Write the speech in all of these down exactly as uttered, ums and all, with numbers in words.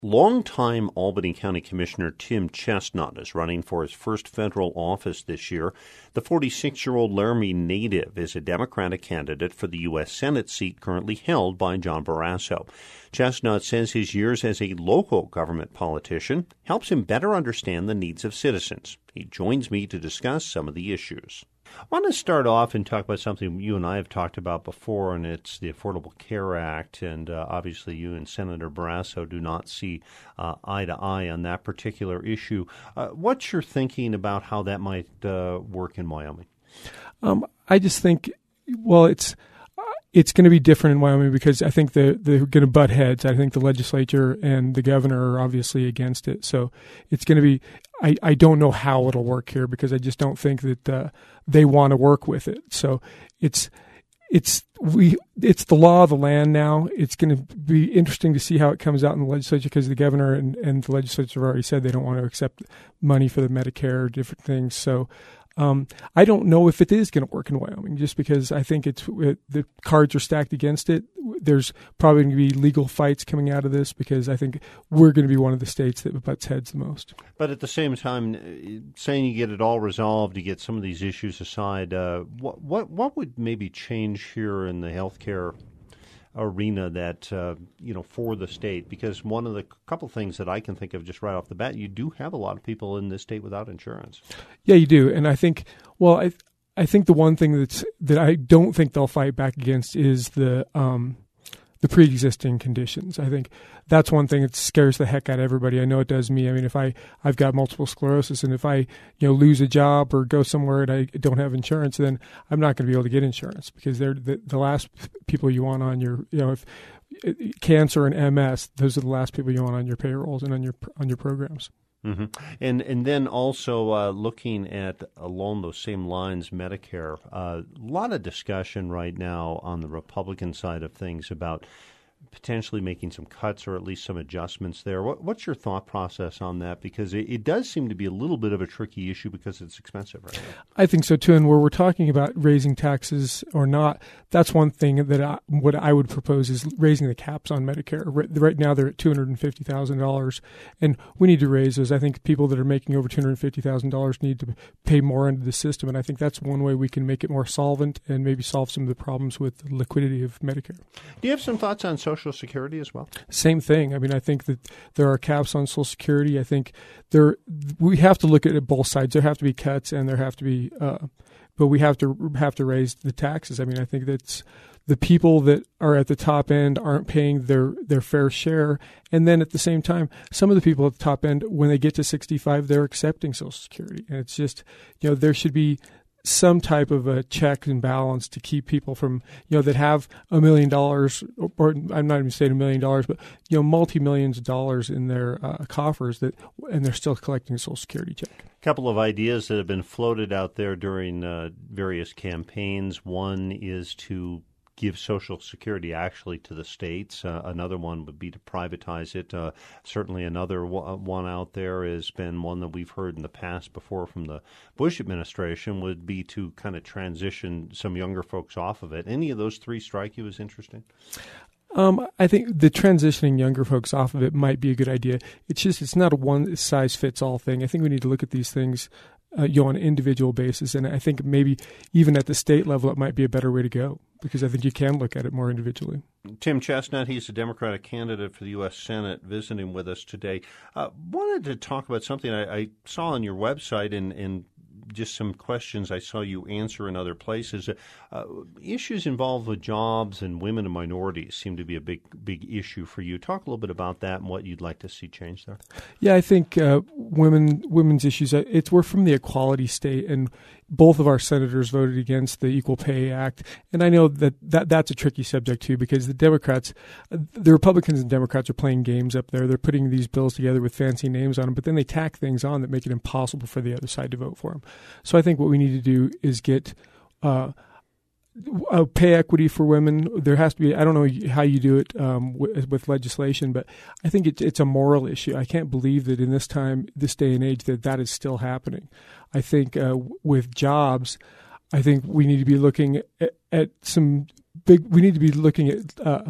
Longtime Albany County Commissioner Tim Chestnut is running for his first federal office this year. The forty-six-year-old Laramie native is a Democratic candidate for the U S Senate seat currently held by John Barrasso. Chestnut says his years as a local government politician helps him better understand the needs of citizens. He joins me to discuss some of the issues. I want to start off and talk about something you and I have talked about before, and it's the Affordable Care Act. And uh, obviously you and Senator Barrasso do not see uh, eye to eye on that particular issue. Uh, what's your thinking about how that might uh, work in Wyoming? Um, I just think, well, it's it's going to be different in Wyoming because I think they're, they're going to butt heads. I think the legislature and the governor are obviously against it. So it's going to be, I, I don't know how it'll work here because I just don't think that uh, they want to work with it. So it's it's we it's the law of the land now. It's going to be interesting to see how it comes out in the legislature because the governor and, and the legislature have already said they don't want to accept money for the Medicare or different things. So Um, I don't know if it is going to work in Wyoming just because I think it's it, the cards are stacked against it. There's probably going to be legal fights coming out of this because I think we're going to be one of the states that butts heads the most. But at the same time, saying you get it all resolved, you get some of these issues aside, uh, what, what, what would maybe change here in the healthcare arena that, uh, you know, for the state? Because one of the couple things that I can think of just right off the bat, you do have a lot of people in this state without insurance. Yeah, you do. And I think, well, I I think the one thing that's that I don't think they'll fight back against is the um, the pre-existing conditions. I think that's one thing that scares the heck out of everybody. I know it does me. I mean, if I, I've got multiple sclerosis and if I, you know, lose a job or go somewhere and I don't have insurance, then I'm not going to be able to get insurance because they're the, the last people you want on your, you know, if cancer and M S, those are the last people you want on your payrolls and on your, on your programs. Mm-hmm. And and then also uh, looking at along those same lines, Medicare, a uh, lot of discussion right now on the Republican side of things about potentially making some cuts or at least some adjustments there. What, what's your thought process on that? Because it, it does seem to be a little bit of a tricky issue because it's expensive right now. I think so, too. And where we're talking about raising taxes or not, that's one thing that I, what I would propose is raising the caps on Medicare. Right, right now they're at two hundred fifty thousand dollars, and we need to raise those. I think people that are making over two hundred fifty thousand dollars need to pay more into the system, and I think that's one way we can make it more solvent and maybe solve some of the problems with the liquidity of Medicare. Do you have some thoughts on social Social Security as well? Same thing. I mean, I think that there are caps on Social Security. I think there we have to look at it both sides. There have to be cuts, and there have to be, uh, but we have to have to raise the taxes. I mean, I think that's the people that are at the top end aren't paying their their fair share, and then at the same time, some of the people at the top end, when they get to sixty-five, they're accepting Social Security, and it's just, you know, there should be some type of a check and balance to keep people from, you know, that have a million dollars, or I'm not even saying a million dollars, but, you know, multi-millions of dollars in their uh, coffers that, and they're still collecting a Social Security check. A couple of ideas that have been floated out there during uh, various campaigns. One is to give Social Security actually to the states. Uh, another one would be to privatize it. Uh, certainly another w- one out there has been one that we've heard in the past before from the Bush administration would be to kind of transition some younger folks off of it. Any of those three strike you as interesting? Um, I think the transitioning younger folks off of it might be a good idea. It's just it's not a one-size-fits-all thing. I think we need to look at these things uh, you know, on an individual basis, and I think maybe even at the state level it might be a better way to go because I think you can look at it more individually. Tim Chestnut, he's a Democratic candidate for the U S Senate, visiting with us today. Uh, wanted to talk about something I, I saw on your website and, and just some questions I saw you answer in other places. Uh, issues involved with jobs and women and minorities seem to be a big, big issue for you. Talk a little bit about that and what you'd like to see change there. Yeah, I think uh, women, women's issues, it's we're from the equality state, and both of our senators voted against the Equal Pay Act. And I know that, that that's a tricky subject, too, because the Democrats, the Republicans and Democrats are playing games up there. They're putting these bills together with fancy names on them, but then they tack things on that make it impossible for the other side to vote for them. So I think what we need to do is get uh, uh, pay equity for women. There has to be, I don't know how you do it um, w- with legislation, but I think it, it's a moral issue. I can't believe that in this time, this day and age, that that is still happening. I think uh, with jobs, I think we need to be looking at, at some big, we need to be looking at uh,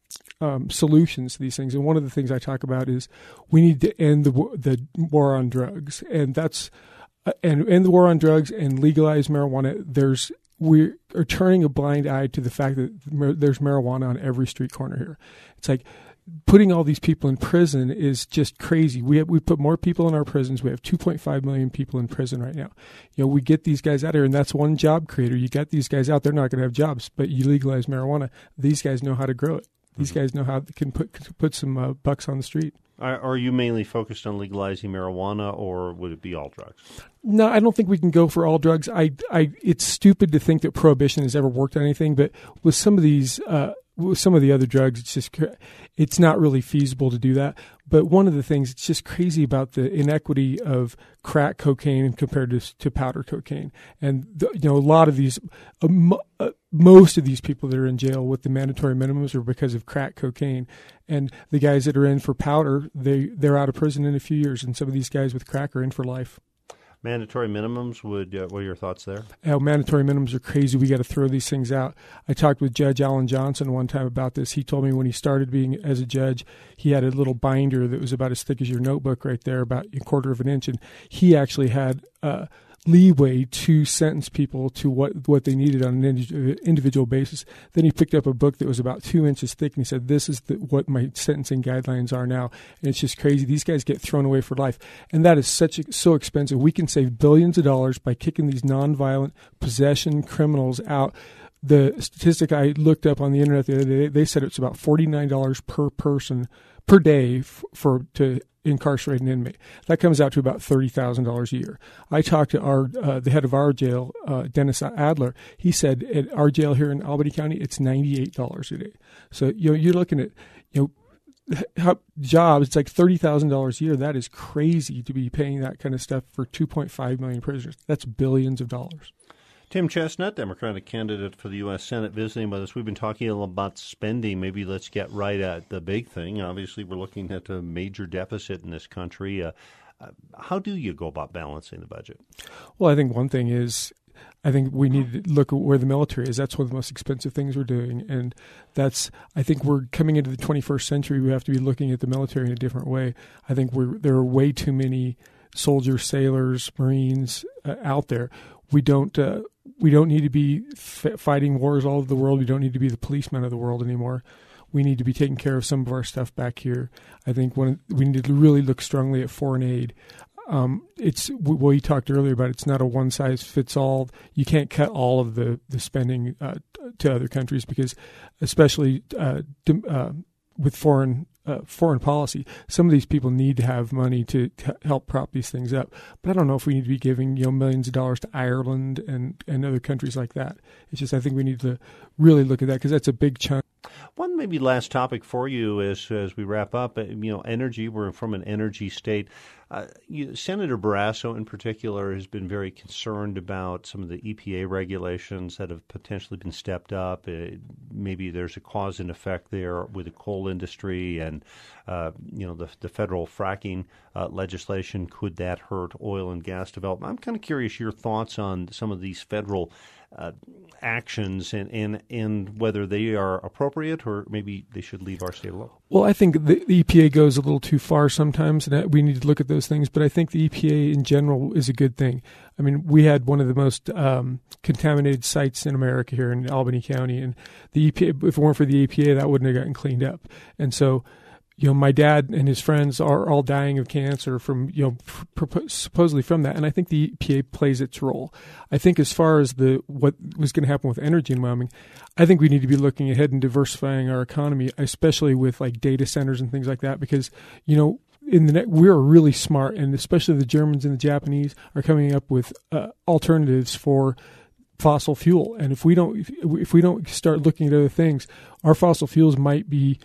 um, solutions to these things. And one of the things I talk about is we need to end the the war on drugs, and that's uh, and end the war on drugs and legalize marijuana. There's we are turning a blind eye to the fact that there's marijuana on every street corner here. It's like putting all these people in prison is just crazy. We have, we put more people in our prisons. We have two point five million people in prison right now. You know, we get these guys out here, and that's one job creator. You got these guys out, they're not going to have jobs, but you legalize marijuana. These guys know how to grow it. These guys know how they can put put some uh, bucks on the street. Are, are you mainly focused on legalizing marijuana, or would it be all drugs? No, I don't think we can go for all drugs. I, I, it's stupid to think that prohibition has ever worked on anything, but with some of these, uh, with some of the other drugs, it's just, it's not really feasible to do that. But one of the things, it's just crazy about the inequity of crack cocaine compared to, to powder cocaine. And, the, you know, a lot of these, uh, mo- uh, most of these people that are in jail with the mandatory minimums are because of crack cocaine. And the guys that are in for powder, they, they're out of prison in a few years. And some of these guys with crack are in for life. Mandatory minimums, would uh, what are your thoughts there? Oh, mandatory minimums are crazy. We got to throw these things out. I talked with Judge Alan Johnson one time about this. He told me when he started being as a judge, he had a little binder that was about as thick as your notebook right there, about a quarter of an inch. And he actually had uh, leeway to sentence people to what, what they needed on an individual basis. Then he picked up a book that was about two inches thick, and he said, this is the, what my sentencing guidelines are now. And it's just crazy. These guys get thrown away for life. And that is such a, so expensive. We can save billions of dollars by kicking these nonviolent possession criminals out. The statistic I looked up on the internet the other day, they said it's about forty-nine dollars per person per day f- for to incarcerate an inmate. That comes out to about thirty thousand dollars a year. I talked to our uh, the head of our jail, uh, Dennis Adler. He said at our jail here in Albany County, it's ninety-eight dollars a day. So you know, you're looking at you know how, jobs. It's like thirty thousand dollars a year. That is crazy to be paying that kind of stuff for two point five million prisoners. That's billions of dollars. Tim Chestnut, Democratic candidate for the U S Senate, visiting with us. We've been talking a little about spending. Maybe let's get right at the big thing. Obviously, we're looking at a major deficit in this country. Uh, uh, how do you go about balancing the budget? Well, I think one thing is I think we need to look at where the military is. That's one of the most expensive things we're doing. And that's, I think we're coming into the twenty-first century. We have to be looking at the military in a different way. I think we're, there are way too many soldiers, sailors, Marines uh, out there. We don't, uh, we don't need to be f- fighting wars all over the world. We don't need to be the policemen of the world anymore. We need to be taking care of some of our stuff back here. I think when we need to really look strongly at foreign aid. Um, it's what we talked earlier about. It's not a one size fits all. You can't cut all of the the spending uh, to other countries because, especially uh, uh, with foreign uh, foreign policy, some of these people need to have money to, to help prop these things up. But I don't know if we need to be giving you know millions of dollars to Ireland and, and other countries like that. It's just I think we need to really look at that because that's a big chunk. One maybe last topic for you as as we wrap up, you know, energy. We're from an energy state. Uh, you, Senator Barrasso in particular has been very concerned about some of the E P A regulations that have potentially been stepped up. Uh, maybe there's a cause and effect there with the coal industry and, uh, you know, the, the federal fracking uh, legislation. Could that hurt oil and gas development? I'm kind of curious your thoughts on some of these federal Uh, actions and, and and whether they are appropriate or maybe they should leave our state alone. Well, I think the, the E P A goes a little too far sometimes, and we need to look at those things. But I think the E P A in general is a good thing. I mean, we had one of the most um, contaminated sites in America here in Albany County, and the E P A, if it weren't for the E P A, that wouldn't have gotten cleaned up. And so, you know, my dad and his friends are all dying of cancer from, you know, pr- supposedly from that. And I think the E P A plays its role. I think as far as the what was going to happen with energy in Wyoming, I think we need to be looking ahead and diversifying our economy, especially with like data centers and things like that, because, you know, in the net, we're really smart, and especially the Germans and the Japanese are coming up with uh, alternatives for fossil fuel. And if we don't, if, if we don't start looking at other things, our fossil fuels might be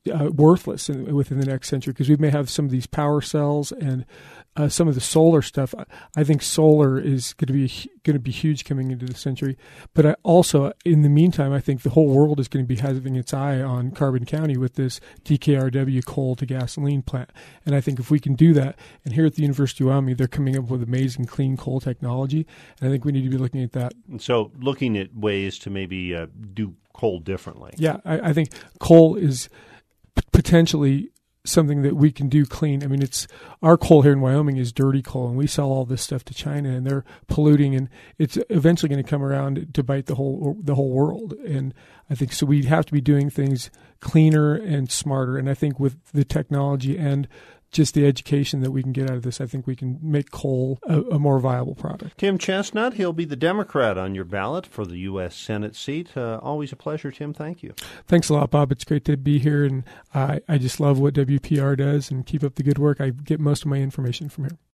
uh, worthless in, within the next century, because we may have some of these power cells and uh, some of the solar stuff. I think solar is going to be going to be huge coming into the century. But I also, in the meantime, I think the whole world is going to be having its eye on Carbon County with this D K R W coal to gasoline plant. And I think if we can do that, and here at the University of Wyoming, they're coming up with amazing clean coal technology, and I think we need to be looking at that. And so looking at ways to maybe uh, do coal differently. Yeah, I, I think coal is p- potentially something that we can do clean. I mean, it's our coal here in Wyoming is dirty coal, and we sell all this stuff to China, and they're polluting, and it's eventually going to come around to bite the whole the whole world. And I think so. We have to be doing things cleaner and smarter. And I think with the technology and just the education that we can get out of this, I think we can make coal a, a more viable product. Tim Chestnut, he'll be the Democrat on your ballot for the U S Senate seat. Uh, always a pleasure, Tim. Thank you. Thanks a lot, Bob. It's great to be here, and I, I just love what W P R does, and keep up the good work. I get most of my information from here.